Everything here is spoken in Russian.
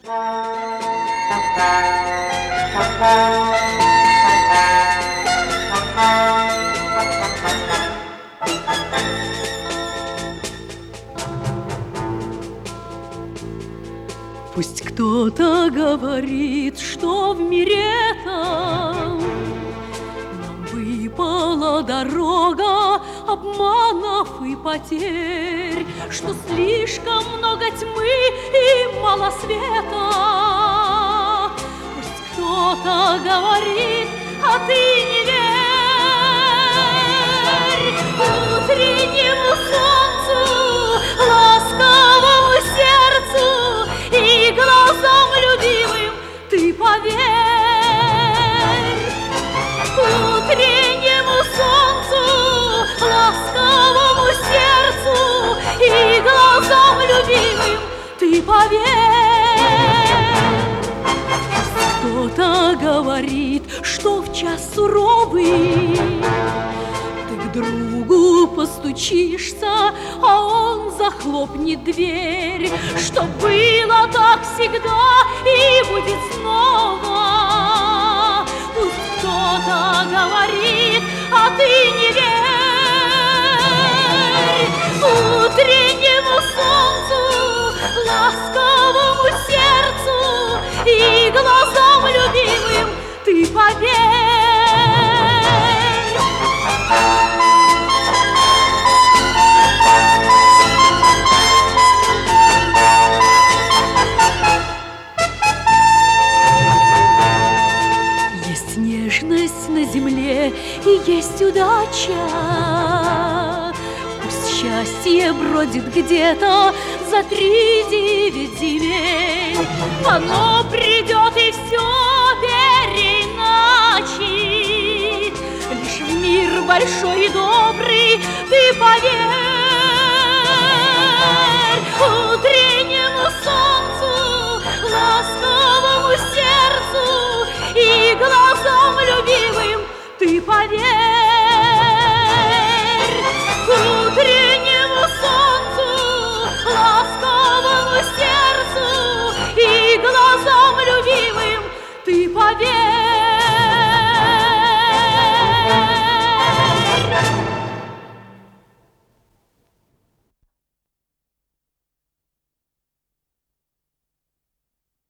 Пусть кто-то говорит, что в мире-то нам выпала дорога обманов и потерь, что слишком много тьмы и мало света. Пусть кто-то говорит, а ты не верь утреннему солнцу, ласковому сердцу и глазам любимым ты поверь. Утреннему солнцу, ласковому сердцу и глазам любимым ты поверь. Кто-то говорит, что в час суровый ты к другу постучишься, а он захлопнет дверь, что было так всегда и будет снова. Пусть кто-то говорит, а ты не верь утреннему солнцу, ласковому сердцу и глазам любимым ты поверь. Есть нежность на земле и есть удача. Пусть счастье бродит где-то за 3-9 земель, оно придет и все переиначит. Лишь в мир большой и добрый ты поверь. Утреннему солнцу, ласковому сердцу и глазам любимым ты поверь.